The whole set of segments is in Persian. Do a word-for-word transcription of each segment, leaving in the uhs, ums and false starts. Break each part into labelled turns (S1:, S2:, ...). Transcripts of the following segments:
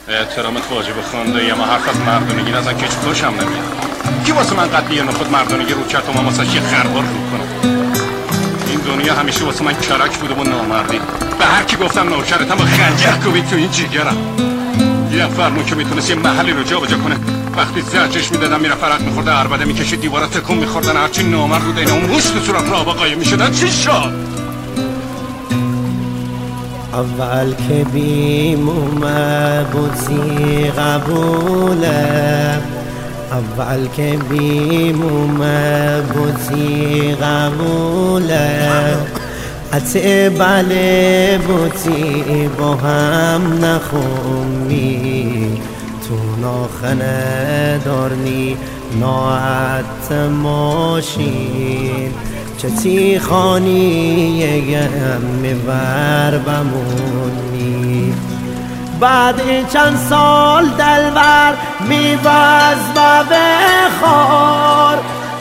S1: احترامت واجب خانده، اما حرف از مردونگی نزن که هیچ خوشم نمیاد. کی واسه من قد یه نخود مردونگی رو کرد و من واسه یه خربار رو کنم؟ این دنیا همیشه واسه من کرک بوده و نامردی. به هر کی گفتم نوکرتم و خنجر کوبید تو این جیگرم. یه فرمون که میتونست یه محلی رو جا بجا کنه، وقتی زجرش میدادم میره فرق میخورده، عربده میکشید دیوارا تکون میخوردن، هرچی نامرد بود اینا اون مشت صورت را قایم میشدن. چی شد؟
S2: اول که بیم اومد بودی قبوله، اول که بیم اومد بودی قبوله، حتی بله بودی با هم نخونی، تو ناخنه دارنی ناعت ماشین، چتی خانی یگم میبر بمونی. بعد چند سال دلبر میباز با بخور،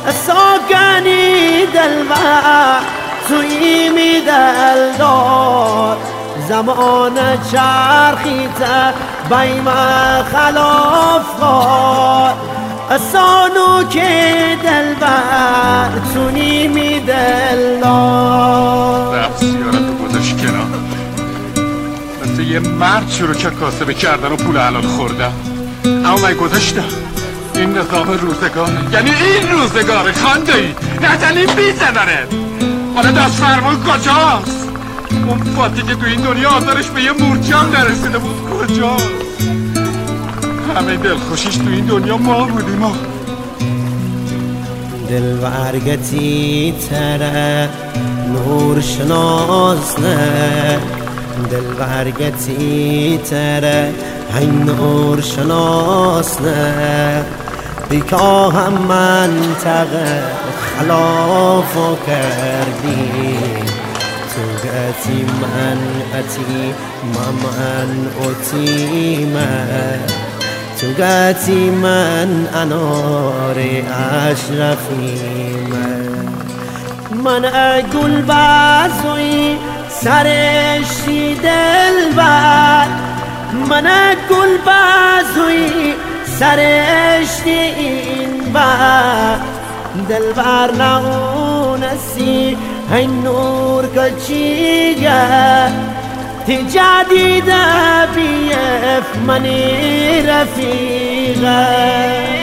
S2: ساکنی دلبر توی می دلدار، زمان چرخیده بیم خلاف کار، سانو که دلبر تونی می دلدار.
S1: رفت سیارت رو گذاشت کنار، مثل یه مرد شروع کرد کاسبه کردن و پول حلال خوردن. اما من گذاشتم این نظام روزگاره، یعنی این روزگاره خاندهی نزنی بیزننه. حالا دست فرمون کجاست؟ اون فاتی که تو این دنیا آزارش به یه مورچم نرسیده بود کجاست؟ همه دلخوشیش تو این دنیا ما بودیم. ما
S2: دلبرگتی تره نور شناس نه، دلبرگتی تره این نور شناس نه، بیکا هم منطقه خلافو کردی، تو گتی من اتی من اوتی من، تو گتی من انار اشرفی من. من گل بازوی سرشی دلبر، من گل بازوی سرشی این بر، دلبر نونسی این نور کچیگه، تی جدیده بیف منی رفیقه.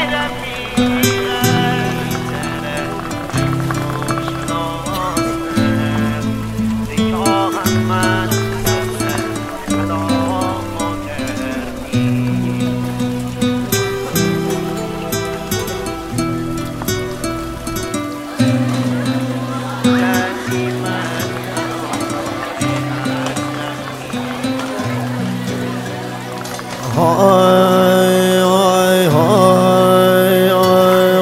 S2: های های های های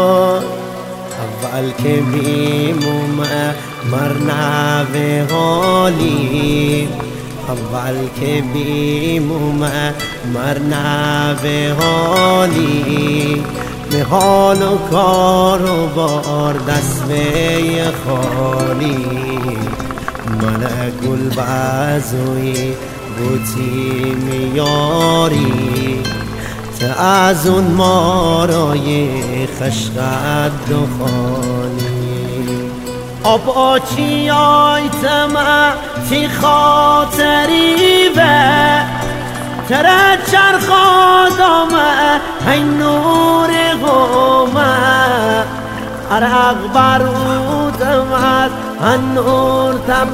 S2: اول که بیموم مرنوه حالی، اول که بیموم مرنوه حالی، به حال و کار و بار دست به خالی. من گل بازوی بوتی میاری، تا از اون مارای خشقت دخانی، آبا چی آیتم تی خاطری و تره چرخاد آمه این نور غمه، عرق برودم از این نور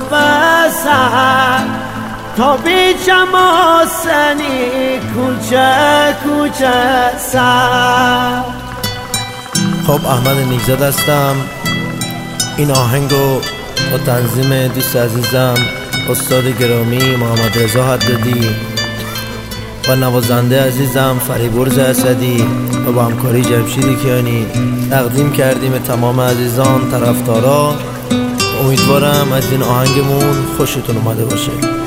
S2: تبسه، تا بیچم آسنی کوچه کوچه سر.
S3: خب احمد نیکزاد هستم. این آهنگو با تنظیم دوست عزیزم استاد گرامی محمد رضا حدادی و نوازنده عزیزم فریبرز اسدی و با همکاری جمشید کیانی تقدیم کردیم تمام عزیزان طرفدارا. امیدوارم از این آهنگمون خوشتون اومده باشه.